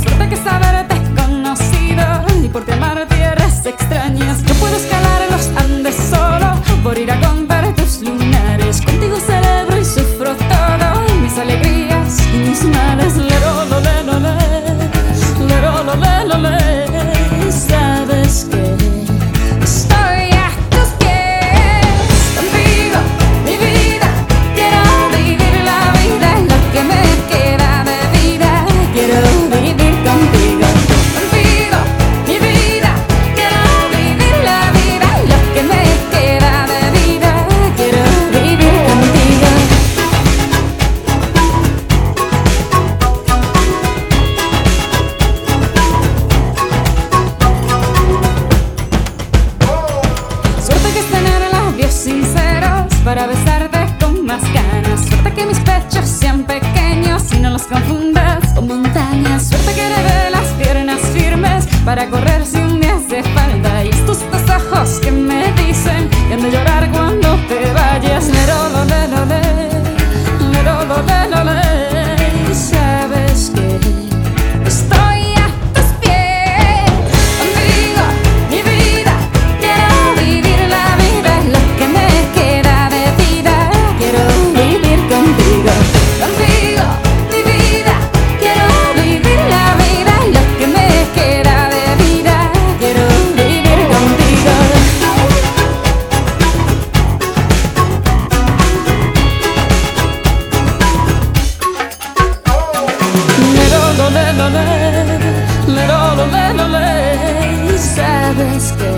suerte que saberte conocido y por ti amar tierras extrañas. Yo puedo escalar los Andes solo por ir a contar tus lunares. Contigo celebro y sufro todo, mis alegrías y mis males. Lero, lo, le, lo, le. Lero, lo, le, lo, le. Sabes que estoy a tus pies. Contigo, mi vida, quiero vivir la vida. Lo que me queda de vida, quiero vivir contigo. Contigo, mi vida, quiero vivir la vida. Lo que me queda de vida, quiero vivir contigo. Suerte que es tener labios sinceros para besarte con más ganas. Suerte que mis pechos sean pequeños y no los confundas con montañas. Suerte que heredé las piernas firmes para correr si un día hace falta. Y estos dos ojos que me dicen que han de llorar cuando te vayas. Lero, lo, le, lo, le. Lero, lo, le, lo, le. Sabes que estoy a tus pies. Contigo, mi vida, quiero vivir la vida. Lo que me queda de vida, quiero vivir contigo. Contigo, mi vida, quiero vivir la vida. Lo que me queda de vida, quiero vivir contigo. Lero, lo, le, lo, le. Lero, lo, le, lo, le. Sabes que